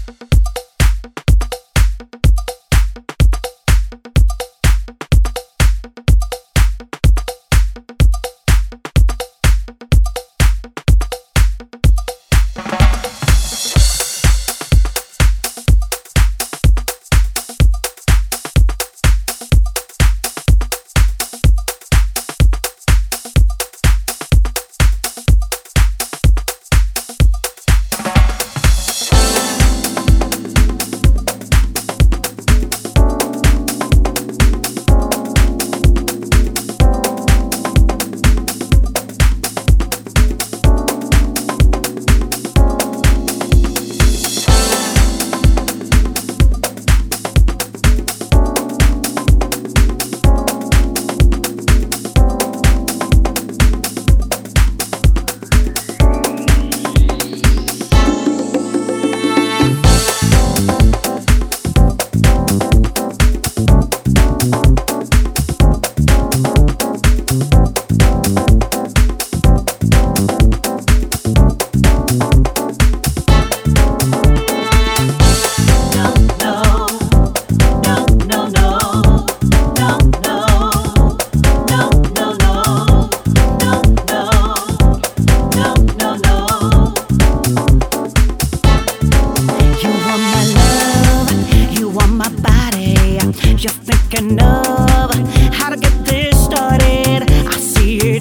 thinking of how to get this started. I see it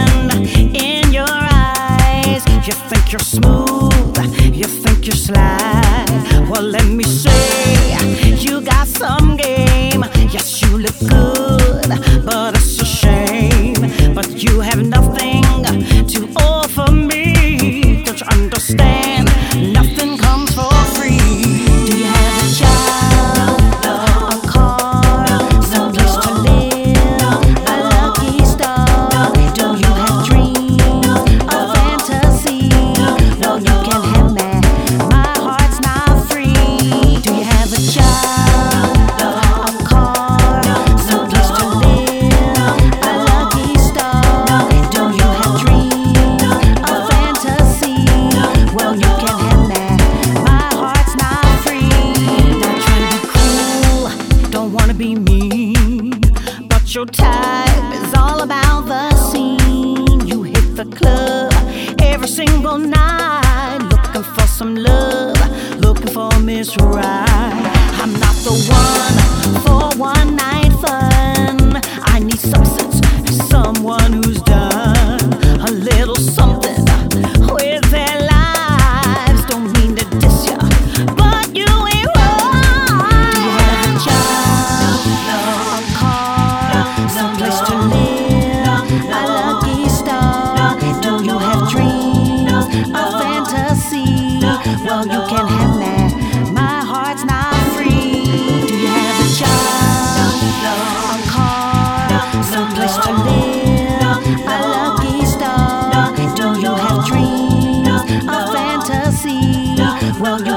in your eyes. You think you're smooth, you think you're sly. Well, let me say, you got some game. Yes, you look good, but it's a shame. But you have nothing to offer me. Don't you understand? Nothing comes for free. Do you have a job, a car, someplace to live, a lucky star? Do you have dreams, a fantasy? No, you can have me. My heart's not free. Do you have a job, a car, someplace to live, a lucky star? Do you have dreams, a fantasy? Well, you can have me. My heart's not free. Not trying to be cruel, don't wanna be mean, but your type is all about the scene. You hit the club every single night, looking for some love, looking for Miss Right. I'm not the one for one night fun. I need substance, someone who's done a little something with their lives. Don't mean to diss ya, but you ain't wrong. Do you have a job, a car, someplace to live, a lucky star? Do you have dreams, a fantasy? Well, you can have me. My heart's not free. Do you have a job, a car, someplace to live, a lucky star? Do you have dreams, a fantasy? Well, you